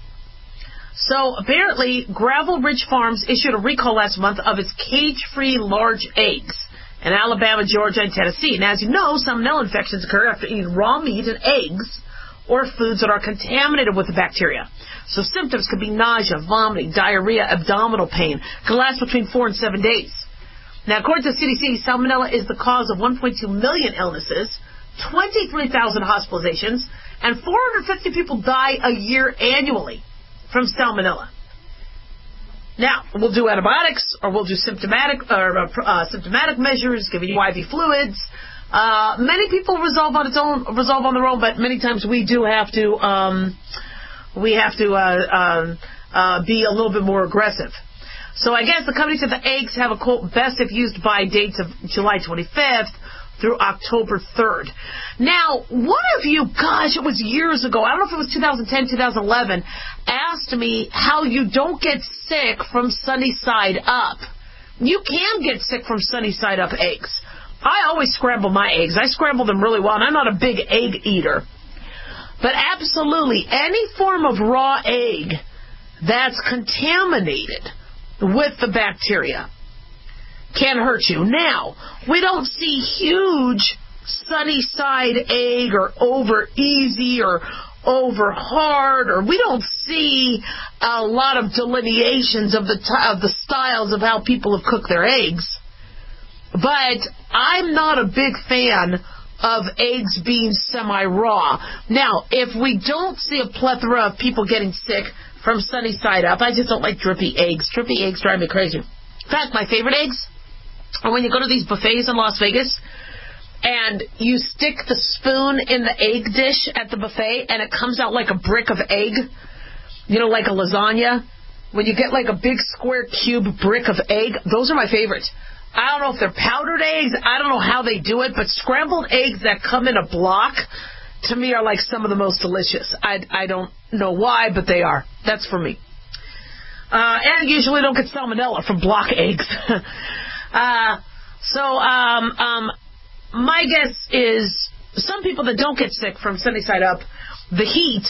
So apparently, Gravel Ridge Farms issued a recall last month of its cage-free large eggs in Alabama, Georgia, and Tennessee. And as you know, salmonella infections occur after eating raw meat and eggs or foods that are contaminated with the bacteria. So symptoms could be nausea, vomiting, diarrhea, abdominal pain. Can last between four and seven days. Now, according to the C D C, salmonella is the cause of one point two million illnesses, twenty-three thousand hospitalizations, and four hundred fifty people die a year annually from salmonella. Now, we'll do antibiotics, or we'll do symptomatic or uh, uh, symptomatic measures, giving you I V fluids. Uh, many people resolve on its own, resolve on their own, but many times we do have to, um, we have to uh, uh, uh, be a little bit more aggressive. So I guess the company said the eggs have a quote best if used by dates of July twenty-fifth through October third. Now, one of you, gosh, it was years ago, I don't know if it was two thousand ten, two thousand eleven, asked me how you don't get sick from sunny side up. You can get sick from sunny side up eggs. I always scramble my eggs. I scramble them really well, and I'm not a big egg eater. But absolutely, any form of raw egg that's contaminated with the bacteria can hurt you. Now, we don't see huge sunny side egg or over easy or over hard, or we don't see a lot of delineations of the t- of the styles of how people have cooked their eggs. But I'm not a big fan of eggs being semi-raw. Now, if we don't see a plethora of people getting sick from sunny side up, I just don't like drippy eggs. Drippy eggs drive me crazy. In fact, my favorite eggs are when you go to these buffets in Las Vegas and you stick the spoon in the egg dish at the buffet and it comes out like a brick of egg, you know, like a lasagna. When you get like a big square cube brick of egg, those are my favorites. I don't know if they're powdered eggs. I don't know how they do it, but scrambled eggs that come in a block, to me, are like some of the most delicious. I, I don't know why, but they are. That's for me. Uh, and usually don't get salmonella from block eggs. uh, so um, um, my guess is some people that don't get sick from sunny side up, the heat,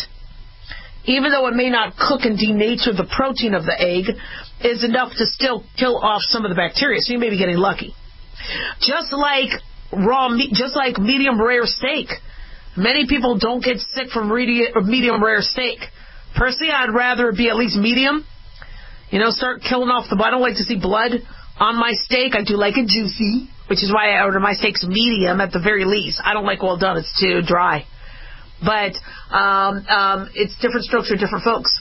even though it may not cook and denature the protein of the egg, is enough to still kill off some of the bacteria. So you may be getting lucky. Just like raw meat, just like medium rare steak. Many people don't get sick from medium rare steak. Personally, I'd rather it be at least medium. You know, start killing off the. I don't like to see blood on my steak. I do like it juicy, which is why I order my steaks medium at the very least. I don't like well done. It's too dry. But um, um, it's different strokes for different folks.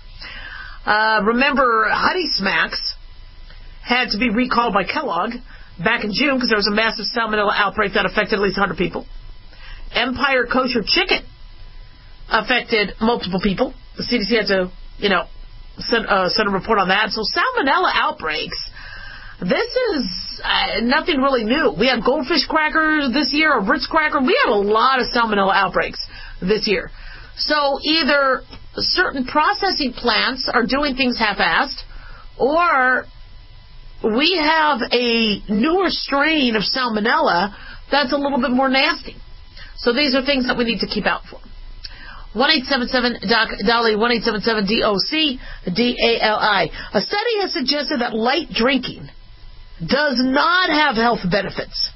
Uh, remember, Honey Smacks had to be recalled by Kellogg back in June because there was a massive salmonella outbreak that affected at least one hundred people. Empire Kosher Chicken affected multiple people. The C D C had to, you know, send, uh, send a report on that. So salmonella outbreaks, this is uh, nothing really new. We had goldfish crackers this year, a Ritz cracker. We had a lot of salmonella outbreaks this year. So either certain processing plants are doing things half-assed, or we have a newer strain of salmonella that's a little bit more nasty. So these are things that we need to keep out for. one eight seven seven D O C D A L I, one eight seven seven D O C D A L I. A study has suggested that light drinking does not have health benefits.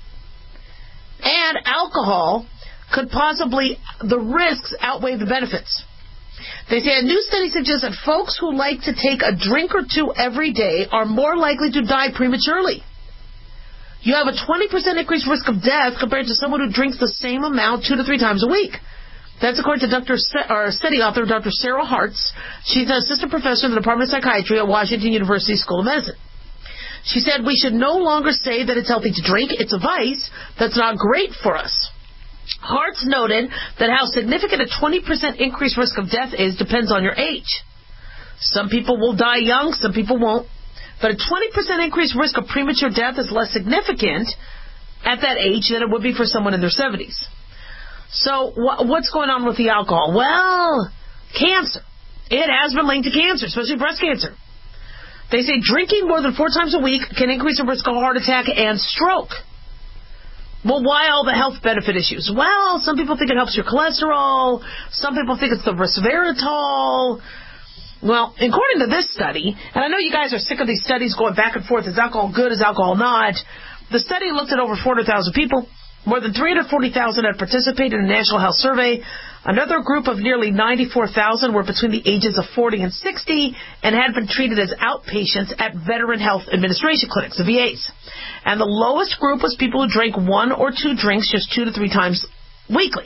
And alcohol could possibly, the risks outweigh the benefits. They say a new study suggests that folks who like to take a drink or two every day are more likely to die prematurely. You have a twenty percent increased risk of death compared to someone who drinks the same amount two to three times a week. That's according to Doctor Se- or study author Doctor Sarah Hartz. She's an assistant professor in the Department of Psychiatry at Washington University School of Medicine. She said we should no longer say that it's healthy to drink. It's a vice that's not great for us. Hartz noted that how significant a twenty percent increased risk of death is depends on your age. Some people will die young, some people won't. But a twenty percent increased risk of premature death is less significant at that age than it would be for someone in their seventies. So wh- what's going on with the alcohol? Well, cancer. It has been linked to cancer, especially breast cancer. They say drinking more than four times a week can increase the risk of heart attack and stroke. Well, why all the health benefit issues? Well, some people think it helps your cholesterol. Some people think it's the resveratrol. Well, according to this study, and I know you guys are sick of these studies going back and forth, is alcohol good, is alcohol not? The study looked at over four hundred thousand people. More than three hundred forty thousand had participated in a national health survey. Another group of nearly ninety-four thousand were between the ages of forty and sixty and had been treated as outpatients at Veteran Health Administration clinics, the V As. And the lowest group was people who drank one or two drinks just two to three times weekly.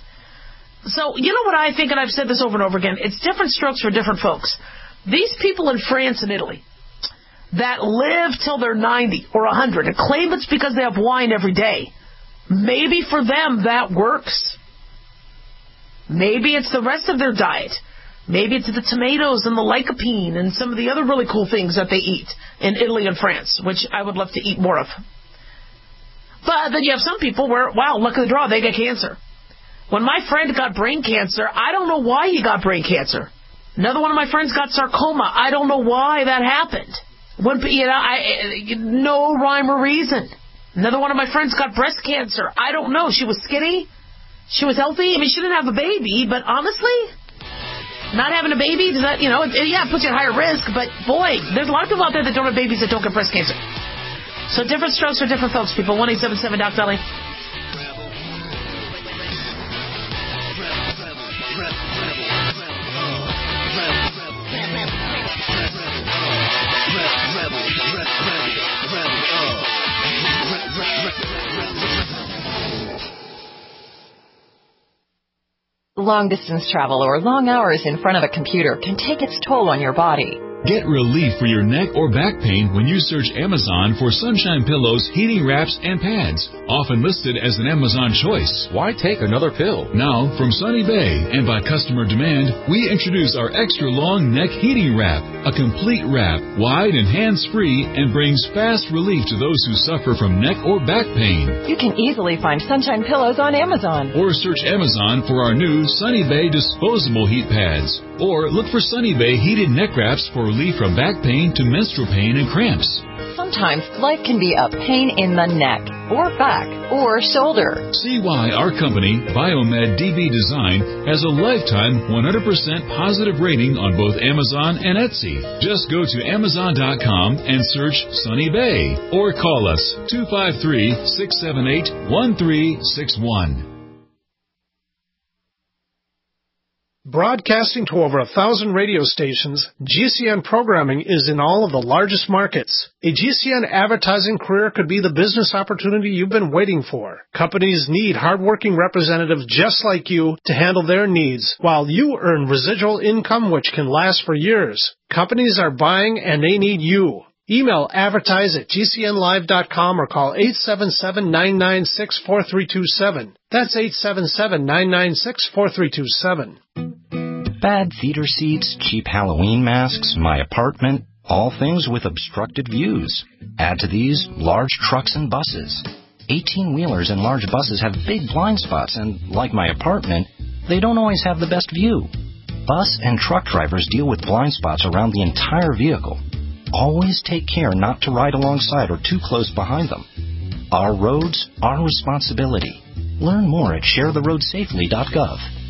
So, you know what I think, and I've said this over and over again, it's different strokes for different folks. These people in France and Italy that live till they're ninety or one hundred and claim it's because they have wine every day, maybe for them that works. Maybe it's the rest of their diet. Maybe it's the tomatoes and the lycopene and some of the other really cool things that they eat in Italy and France, which I would love to eat more of. But then you have some people where, wow, luck of the draw, they get cancer. When my friend got brain cancer, I don't know why he got brain cancer. Another one of my friends got sarcoma. I don't know why that happened. When, you know, I, no rhyme or reason. Another one of my friends got breast cancer. I don't know. She was skinny. She was healthy. I mean, she didn't have a baby, but honestly, not having a baby, does that, you know, it, yeah, it puts you at higher risk, but boy, there's a lot of people out there that don't have babies that don't get breast cancer. So different strokes for different folks, people. one eight seven seven D O C D A L I. Long-distance travel or long hours in front of a computer can take its toll on your body. Get relief for your neck or back pain when you search Amazon for Sunshine Pillows, heating wraps, and pads, often listed as an Amazon choice. Why take another pill? Now, from Sunny Bay and by customer demand, we introduce our extra long neck heating wrap, a complete wrap, wide and hands-free, and brings fast relief to those who suffer from neck or back pain. You can easily find Sunshine Pillows on Amazon. Or search Amazon for our new Sunny Bay disposable heat pads. Or look for Sunny Bay heated neck wraps for relief from back pain to menstrual pain and cramps. Sometimes life can be a pain in the neck, or back, or shoulder. See why our company, Biomed D B Design, has a lifetime one hundred percent positive rating on both Amazon and Etsy. Just go to Amazon dot com and search Sunny Bay, or call us two five three, six seven eight, one three six one. Broadcasting to over a thousand radio stations, G C N programming is in all of the largest markets. A G C N advertising career could be the business opportunity you've been waiting for. Companies need hardworking representatives just like you to handle their needs, while you earn residual income which can last for years. Companies are buying and they need you. Email advertise at g c n live dot com or call eight seven seven, nine nine six, four three two seven. That's eight seven seven, nine nine six, four three two seven. Bad theater seats, cheap Halloween masks, my apartment, all things with obstructed views. Add to these large trucks and buses. eighteen-wheelers and large buses have big blind spots, and like my apartment, they don't always have the best view. Bus and truck drivers deal with blind spots around the entire vehicle. Always take care not to ride alongside or too close behind them. Our roads, our responsibility. Learn more at share the road safely dot gov.